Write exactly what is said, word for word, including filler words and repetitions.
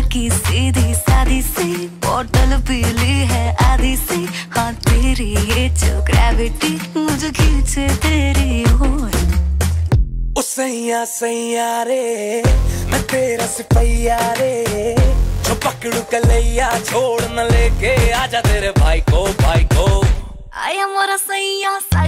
लड़की सीधी सादी सी, बोतल पीली है आधी सी। हाँ तेरी ये जो ग्रेविटी मुझे खींचे तेरी ओर। ओ सैया सैया रे मैं तेरा सिपैया रे, जो पकड़ू कलैया छोड़ न लेके आजा तेरे भाई को भाई को। आया मोरा सैया।